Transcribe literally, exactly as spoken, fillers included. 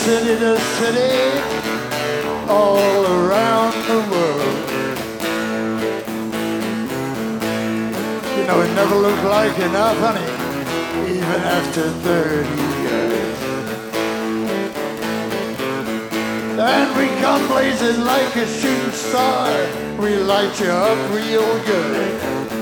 city to city, all around the world. You know, it never looked like enough, honey, even after thirty years. And we come blazing like a shooting star, we light you up real good.